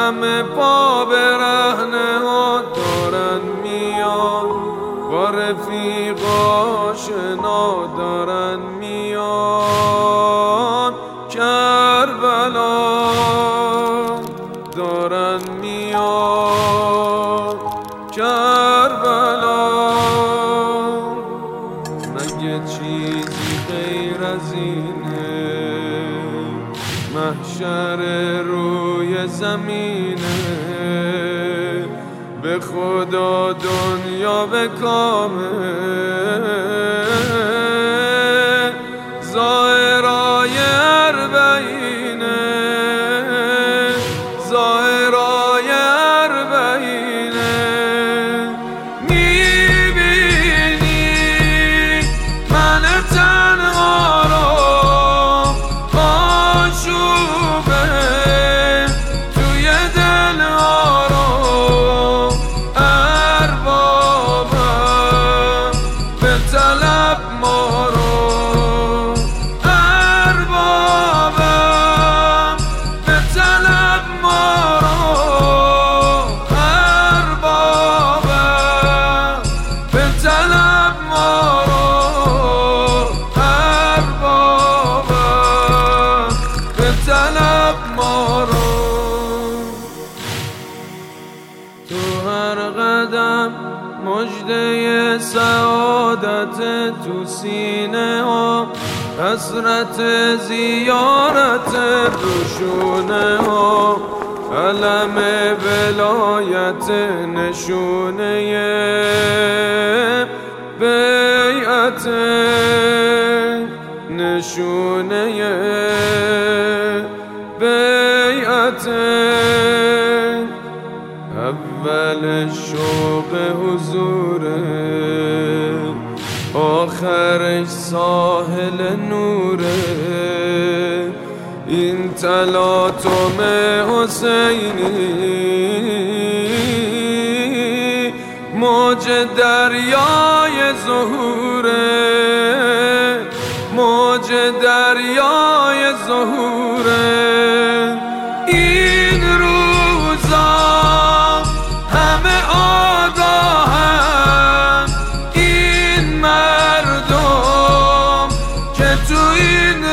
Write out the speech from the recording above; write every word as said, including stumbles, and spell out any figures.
همه پا برهنه ها دارن میان، با رفیق آشنا دارن میان، کربلا دارن میان، کربلا. مگه چیزی غیر از اینه؟ محشر روی زمینه، به خدا دنیا به کامه، ظاهرای اربعینه، ظاهرای اربعینه. میبینی من تنها رو آشوبه توی دل ها رو، اربابم به طلب ما رو، اربابم به طلب ما رو، اربابم به طلب ما رو، اربابم به طلب ما رو. تو هر قدم مژده سعادت تو سینه ها، حسرت زیارت دوشونه ها، علم ولایت نشونه بیعت، نشونه بیعت. اول شوق حضوره، آخرش ساحل نوره، این تلاطم حسینی موج دریای ظهوره، موج دریای ظهوره. این روزا همه آگاهن، این مردم که تو این